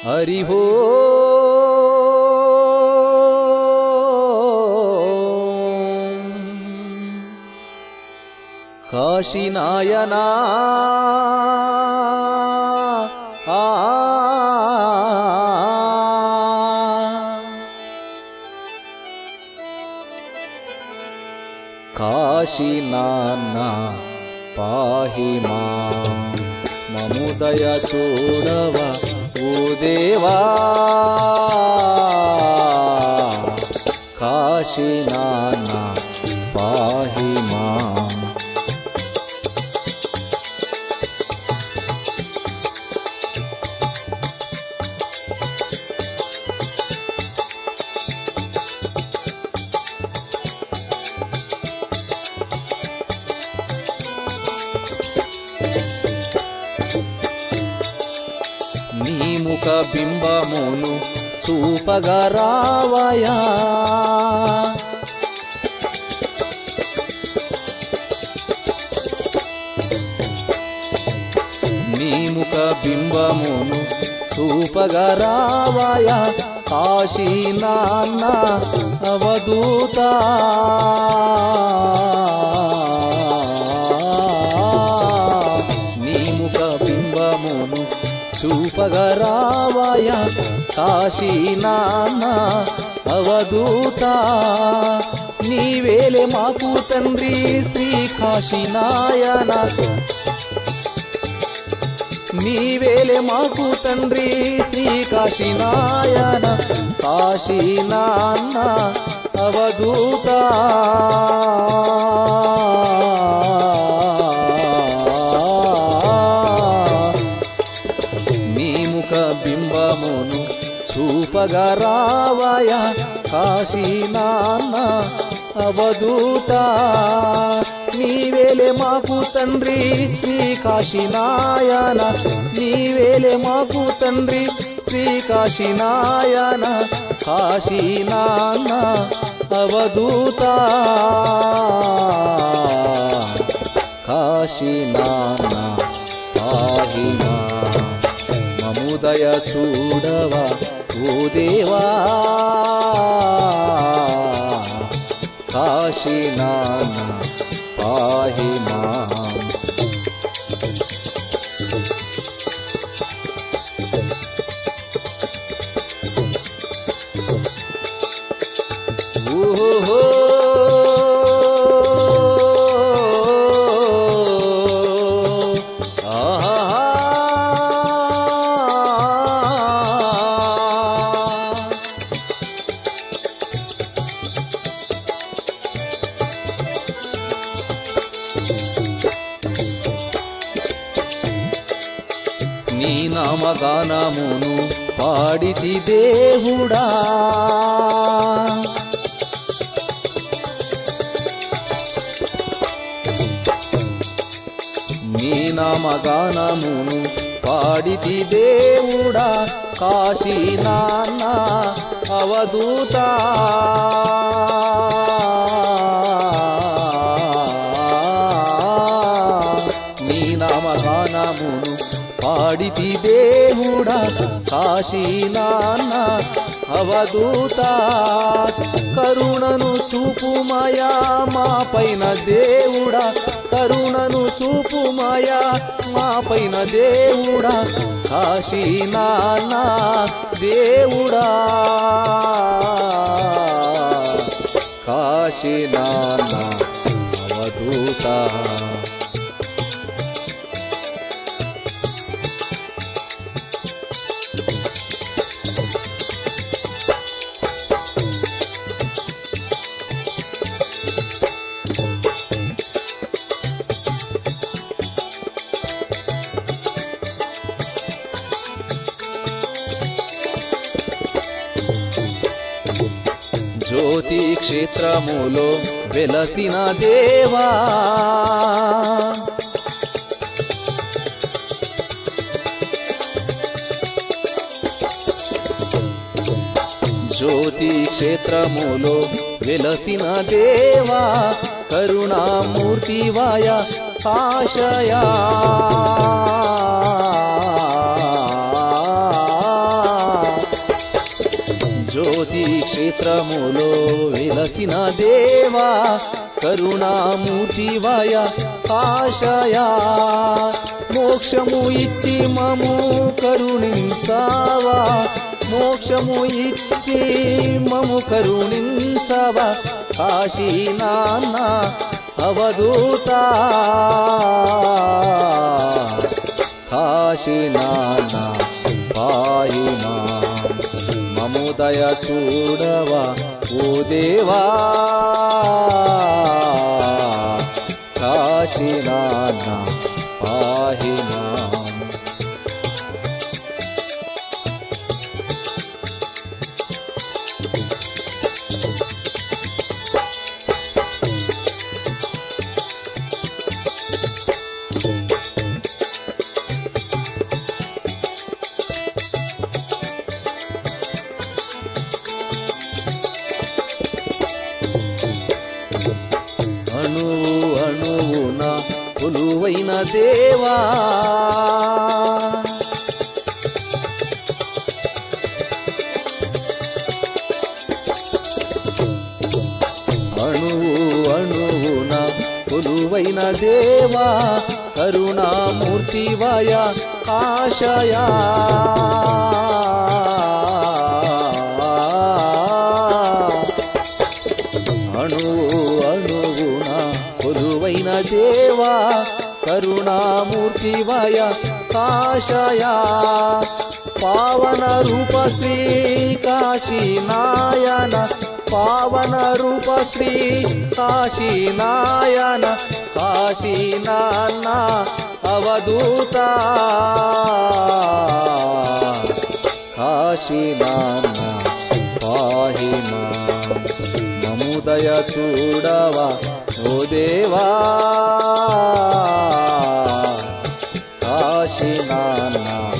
हरि ओम काशीनायना काशीनाना पाहि मां ममुदय चूडवा ओ देवा काशीनाना पाहि मां नी मुख बिंबमुनु చూపగా రావయా నీ ముఖ బింబమును చూపగా రావయా కాశీనాన్న అవధూత నీ ముఖ బింబమును చూపగా రావయా కాశీనాన్న అవధూత నీవేలే మాకు తండ్రి శ్రీ కాశీనాయన నీవేలే మాకు తండ్రి శ్రీ కాశీనాయన కాశీనాన్న అవధూత నీ ముఖ బింబమును చూపగా రావయా కాశీనాన్న అవధూత నీవేలే మాకు తండ్రి శ్రీ కాశీనాయన నీవేలే మాకు తండ్రి శ్రీ కాశీనాయన కాశీనాన్న అవధూత కాశీనాన్న పాహి మాం మముదయ చూడవా ఓ దేవా కాశీనాన్న పాహి మాం ఓహో నీ నామగానమును పాడితి దేవుడా నీ నామగానమును పాడితి దేవుడా కాశీనాన్న అవధూత నీ నామగానమును పాడితి దేవుడా కాశీనాన్న అవధూత కరుణను చూపుమయా మా పైన దేవుడా కరుణను చూపుమయా మా పైన దేవుడా కాశీనాన్న దేవుడా కాశీనాన్న అవధూత జ్యోతి క్షేత్రములో వెలసిన దేవా జ్యోతి క్షేత్రములో వెలసిన దేవా కరుణామూర్తివాయ కాశయా క్షేత్రములో వెలసిన దేవా కరుణామూర్తివయ ఆశయా మోక్షము ఇచ్చి మము కరుణించావా మోక్షము ఇచ్చి మము కరుణించావా కాశీ నాన్న అవధూత కాశీ నాన్న పాహి మాం మము దయ చూడవా ఓ దేవా కాశీ నాన్న పాహి మాం అణువున కొలువైన దేవా అణువున కొలువైన దేవా కరుణామూర్తివయ ఆశయా అణువున కొలువైన దేవా కరుణామూర్తివయ ఆశయా పావన రూప శ్రీ కాశీ నాయన పావన రూప శ్రీ కాశీ నాయన కాశీ నాన్న అవధూత కాశీ నాన్న పాహి మాం మము దయ చూడవా ఓ దేవా కాశీ నాన్న